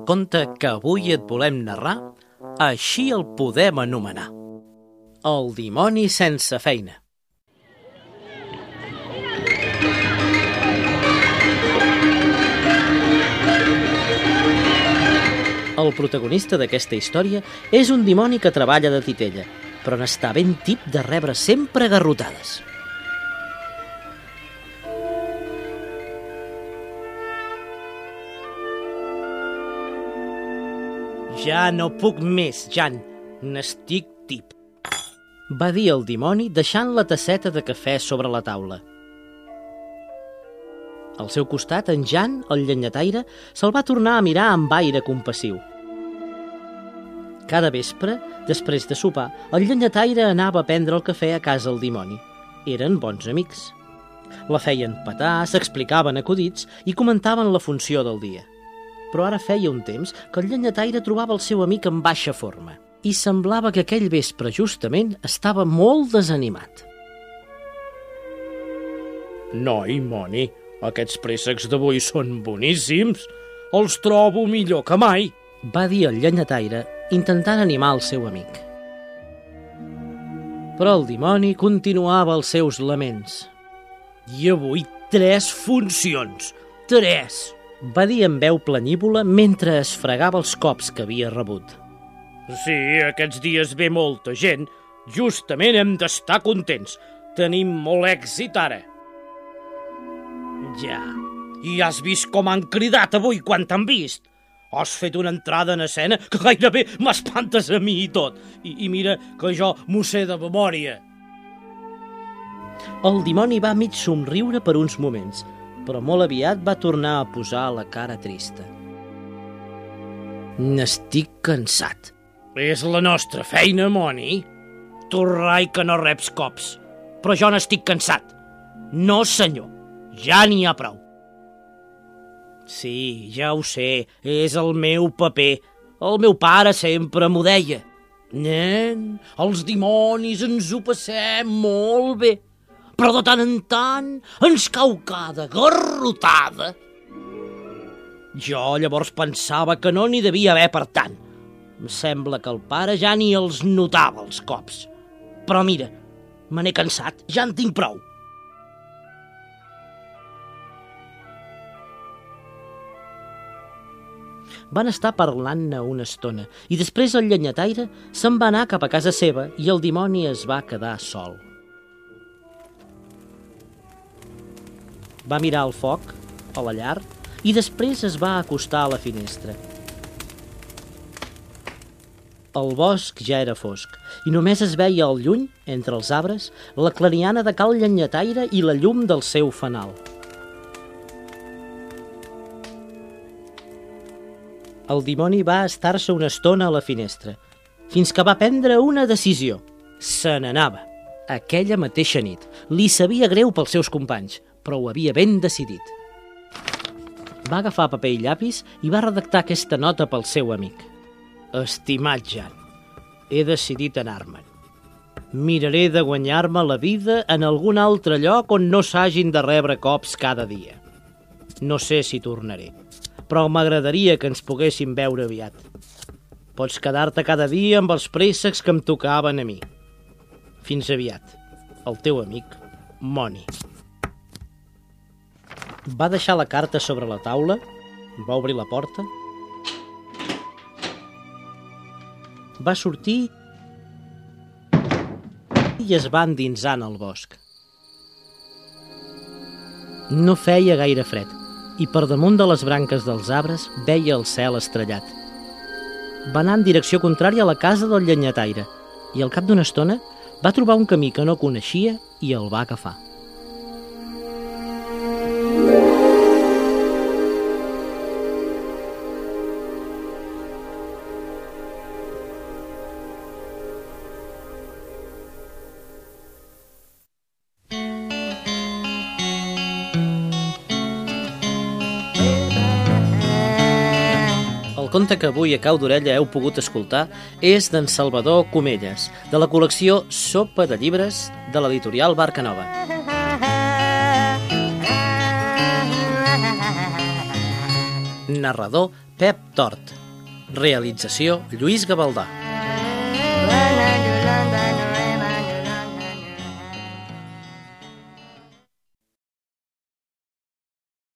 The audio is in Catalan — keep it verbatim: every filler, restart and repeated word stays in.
conte que avui et volem narrar, així el podem anomenar: El dimoni sense feina. El protagonista d'aquesta història és un dimoni que treballa de titella, però n'està ben tip de rebre sempre garrotades. Ja no puc més, Jan. N'estic tip, va dir el dimoni deixant la tasseta de cafè sobre la taula. Al seu costat, en Jan, el llenyataire, se'l va tornar a mirar amb aire compassiu. Cada vespre, després de sopar, el llenyataire anava a prendre el cafè a casa el dimoni. Eren bons amics. La feien petar, s'explicaven acudits i comentaven la funció del dia. Però ara feia un temps que el llenyataire trobava el seu amic en baixa forma i semblava que aquell vespre, justament, estava molt desanimat. Noi, Moni, aquests préssecs d'avui són boníssims. Els trobo millor que mai, va dir el llenyataire, intentant animar el seu amic. Però el dimoni continuava els seus laments. I avui tres funcions, tres, va dir amb veu planívola mentre es fregava els cops que havia rebut. Sí, aquests dies ve molta gent. Justament hem d'estar contents. Tenim molt èxit ara. Ja, i has vist com han cridat avui quan t'han vist? Has fet una entrada en escena que gairebé m'espantes a mi i tot. I, i mira que jo m'ho sé de memòria. El dimoni va mig somriure per uns moments, però molt aviat va tornar a posar la cara trista. N'estic cansat. És la nostra feina, Moni. Tu rai que no reps cops, però jo n'estic cansat. No, senyor, ja n'hi ha prou. Sí, ja ho sé, és el meu paper. El meu pare sempre m'ho deia. Nen, els dimonis ens ho passem molt bé, però de tant en tant ens cau cada garrotada. Jo llavors pensava que no n'hi devia haver per tant. Em sembla que el pare ja ni els notava, els cops. Però mira, me n'he cansat, ja en tinc prou. Van estar parlant-ne una estona i després el llenyataire se'n va anar cap a casa seva i el dimoni es va quedar sol. Va mirar el foc, a la llar, i després es va acostar a la finestra. El bosc ja era fosc i només es veia al lluny, entre els arbres, la clariana de cal llenyataire i la llum del seu fanal. El dimoni va estar-se una estona a la finestra, fins que va prendre una decisió. Se n'anava. Aquella mateixa nit. Li sabia greu pels seus companys, però ho havia ben decidit. Va agafar paper i llapis i va redactar aquesta nota pel seu amic. Estimat Jan, he decidit anar-me'n. Miraré de guanyar-me la vida en algun altre lloc on no s'hagin de rebre cops cada dia. No sé si tornaré, però m'agradaria que ens poguéssim veure aviat. Pots quedar-te cada dia amb els préssecs que em tocaven a mi. Fins aviat. El teu amic, Moni. Va deixar la carta sobre la taula, va obrir la porta, va sortir i es va endinsar en el bosc. No feia gaire fred i per damunt de les branques dels arbres veia el cel estrellat. Va anar en direcció contrària a la casa del llenyataire i al cap d'una estona va trobar un camí que no coneixia i el va agafar. El conte que avui a cau d'orella heu pogut escoltar és d'en Salvador Comelles, de la col·lecció Sopa de llibres de l'editorial Barca Nova. Narrador Pep Tort. Realització Lluís Gavaldà. La, la, la, la, la.